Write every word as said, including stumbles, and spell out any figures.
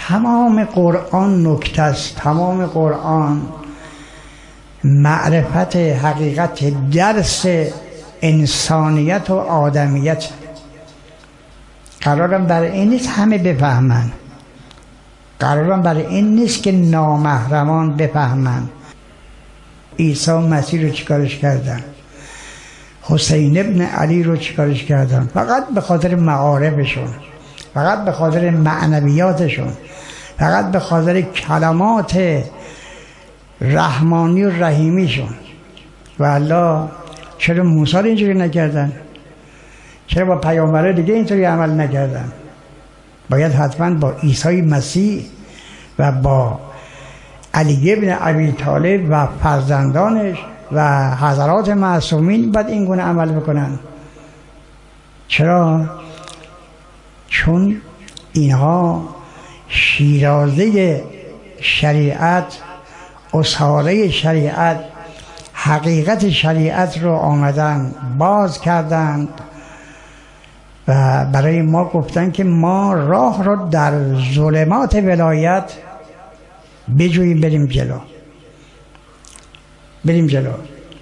تمام قرآن نکته است، تمام قرآن معرفت حقیقت درس انسانیت و آدمیت. قرارم برای این نیست همه بفهمن، قرارم برای این نیست که نامحرمان بفهمن. عیسی مسیح رو چیکارش کردن؟ حسین ابن علی رو چیکارش کردن؟ فقط به خاطر معارفشون، فقط به خاطر معنویاتشون، فقط به خاطر کلمات رحمانی و رحیمیشون. و الله چرا موسی رو اینجوری نکردن؟ چرا با پیامبرای دیگه اینطوری عمل نکردن؟ باید حتما با عیسی مسیح و با علی ابن ابی طالب و فرزندانش و حضرات معصومین باید این گونه عمل بکنن. چرا؟ چون اینها شیرازه شریعت، اصحاره شریعت، حقیقت شریعت رو آمدن باز کردند و برای ما گفتن که ما راه رو در ظلمات ولایت بجوییم، بریم جلو، بریم جلو.